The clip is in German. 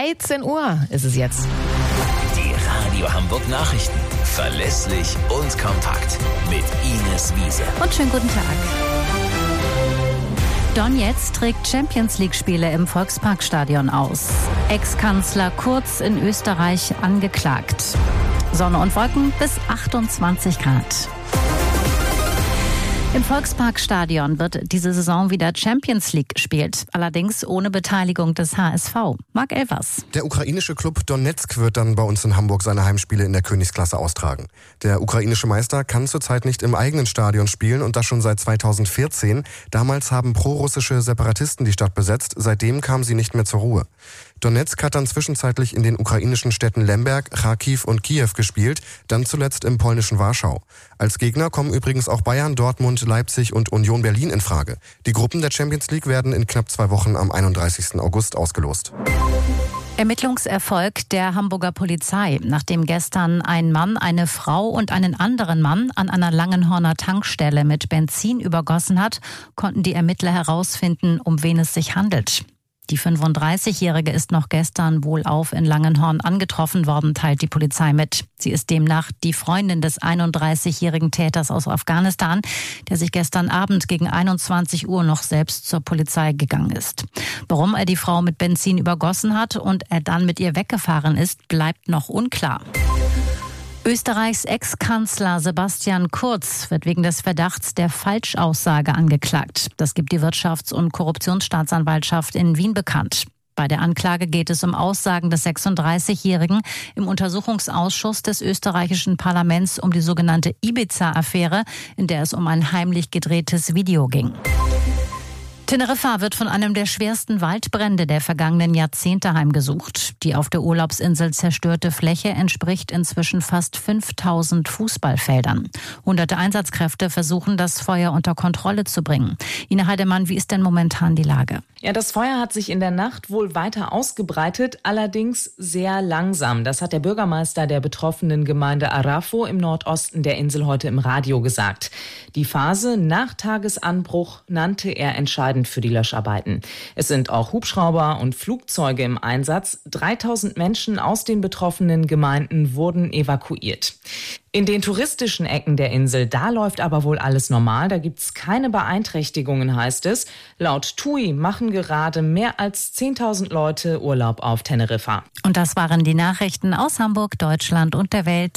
13 Uhr ist es jetzt. Die Radio Hamburg Nachrichten. Verlässlich und kompakt. Mit Ines Wiese. Und schönen guten Tag. Donetsk trägt Champions-League-Spiele im Volksparkstadion aus. Ex-Kanzler Kurz in Österreich angeklagt. Sonne und Wolken bis 28 Grad. Im Volksparkstadion wird diese Saison wieder Champions League gespielt, allerdings ohne Beteiligung des HSV. Marc Elvers. Der ukrainische Klub Donetsk wird dann bei uns in Hamburg seine Heimspiele in der Königsklasse austragen. Der ukrainische Meister kann zurzeit nicht im eigenen Stadion spielen und das schon seit 2014. Damals haben prorussische Separatisten die Stadt besetzt, seitdem kam sie nicht mehr zur Ruhe. Donetsk hat dann zwischenzeitlich in den ukrainischen Städten Lemberg, Charkiw und Kiew gespielt, dann zuletzt im polnischen Warschau. Als Gegner kommen übrigens auch Bayern, Dortmund, Leipzig und Union Berlin in Frage. Die Gruppen der Champions League werden in knapp 2 Wochen am 31. August ausgelost. Ermittlungserfolg der Hamburger Polizei. Nachdem gestern ein Mann, eine Frau und einen anderen Mann an einer Langenhorner Tankstelle mit Benzin übergossen hat, konnten die Ermittler herausfinden, um wen es sich handelt. Die 35-Jährige ist noch gestern wohlauf in Langenhorn angetroffen worden, teilt die Polizei mit. Sie ist demnach die Freundin des 31-jährigen Täters aus Afghanistan, der sich gestern Abend gegen 21 Uhr noch selbst zur Polizei gegangen ist. Warum er die Frau mit Benzin übergossen hat und er dann mit ihr weggefahren ist, bleibt noch unklar. Österreichs Ex-Kanzler Sebastian Kurz wird wegen des Verdachts der Falschaussage angeklagt. Das gibt die Wirtschafts- und Korruptionsstaatsanwaltschaft in Wien bekannt. Bei der Anklage geht es um Aussagen des 36-Jährigen im Untersuchungsausschuss des österreichischen Parlaments um die sogenannte Ibiza-Affäre, in der es um ein heimlich gedrehtes Video ging. Teneriffa wird von einem der schwersten Waldbrände der vergangenen Jahrzehnte heimgesucht. Die auf der Urlaubsinsel zerstörte Fläche entspricht inzwischen fast 5000 Fußballfeldern. Hunderte Einsatzkräfte versuchen, das Feuer unter Kontrolle zu bringen. Ina Heidemann, wie ist denn momentan die Lage? Ja, das Feuer hat sich in der Nacht wohl weiter ausgebreitet, allerdings sehr langsam. Das hat der Bürgermeister der betroffenen Gemeinde Arafo im Nordosten der Insel heute im Radio gesagt. Die Phase nach Tagesanbruch nannte er entscheidend für die Löscharbeiten. Es sind auch Hubschrauber und Flugzeuge im Einsatz. 3000 Menschen aus den betroffenen Gemeinden wurden evakuiert. In den touristischen Ecken der Insel, da läuft aber wohl alles normal. Da gibt's keine Beeinträchtigungen, heißt es. Laut TUI machen gerade mehr als 10.000 Leute Urlaub auf Teneriffa. Und das waren die Nachrichten aus Hamburg, Deutschland und der Welt.